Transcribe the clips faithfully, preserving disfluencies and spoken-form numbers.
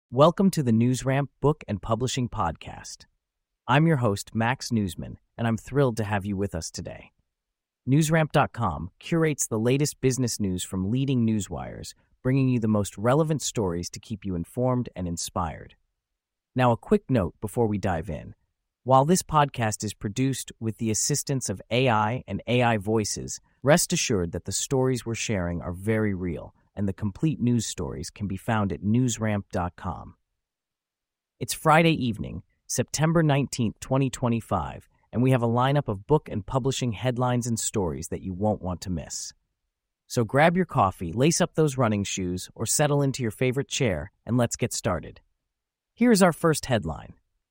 Welcome to the NewsRamp Book and Publishing Podcast. I'm your host, Max Newsman, and I'm thrilled to have you with us today. NewsRamp dot com curates the latest business news from leading newswires, bringing you the most relevant stories to keep you informed and inspired. Now, a quick note before we dive in. While this podcast is produced with the assistance of A I and A I voices, rest assured that the stories we're sharing are very real, and the complete news stories can be found at NewsRamp dot com. It's Friday evening, September nineteenth, twenty twenty-five, and we have a lineup of book and publishing headlines and stories that you won't want to miss. So grab your coffee, lace up those running shoes, or settle into your favorite chair, and let's get started. Here's our first headline.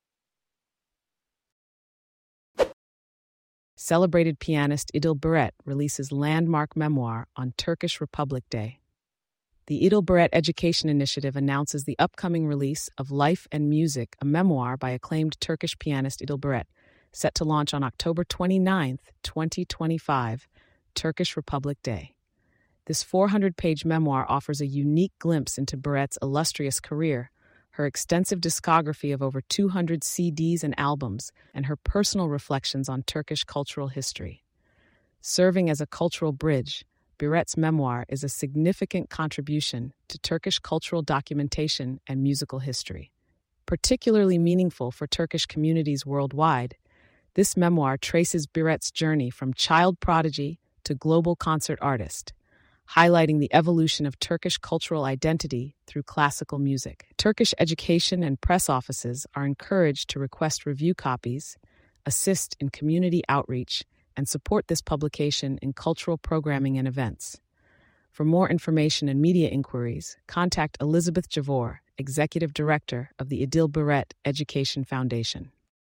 Celebrated pianist Idil Biret releases landmark memoir on Turkish Republic Day. The Idil Biret Education Initiative announces the upcoming release of Life and Music, a memoir by acclaimed Turkish pianist Idil Biret, set to launch on October twenty-ninth, twenty twenty-five, Turkish Republic Day. This four hundred page memoir offers a unique glimpse into Biret's illustrious career, her extensive discography of over two hundred C Ds and albums, and her personal reflections on Turkish cultural history. Serving as a cultural bridge, Biret's memoir is a significant contribution to Turkish cultural documentation and musical history. Particularly meaningful for Turkish communities worldwide, this memoir traces Biret's journey from child prodigy to global concert artist, highlighting the evolution of Turkish cultural identity through classical music. Turkish education and press offices are encouraged to request review copies, assist in community outreach, and support this publication in cultural programming and events. For more information and media inquiries, contact Elizabeth Javor, Executive Director of the Idil Biret Education Foundation.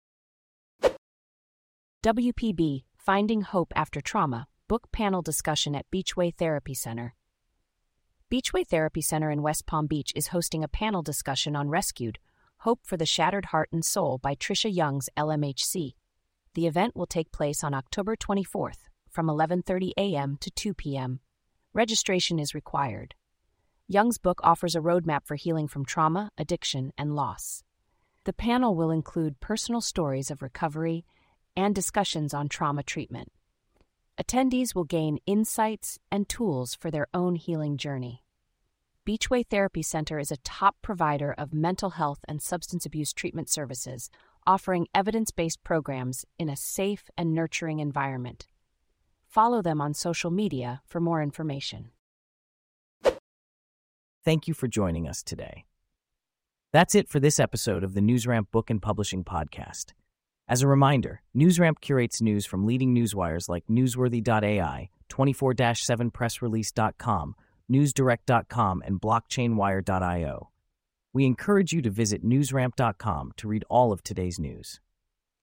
W P B, Finding Hope After Trauma, book panel discussion at Beachway Therapy Center. Beachway Therapy Center in West Palm Beach is hosting a panel discussion on Rescued, Hope for the Shattered Heart and Soul by Tricia Young's L M H C. The event will take place on October twenty-fourth from eleven thirty a.m. to two p.m. Registration is required. Young's book offers a roadmap for healing from trauma, addiction, and loss. The panel will include personal stories of recovery and discussions on trauma treatment. Attendees will gain insights and tools for their own healing journey. Beachway Therapy Center is a top provider of mental health and substance abuse treatment services, offering evidence-based programs in a safe and nurturing environment. Follow them on social media for more information. Thank you for joining us today. That's it for this episode of the NewsRamp Book and Publishing Podcast. As a reminder, NewsRamp curates news from leading newswires like Newsworthy dot A I, twenty-four seven press release dot com, newsdirect dot com, and blockchain wire dot io. We encourage you to visit NewsRamp dot com to read all of today's news.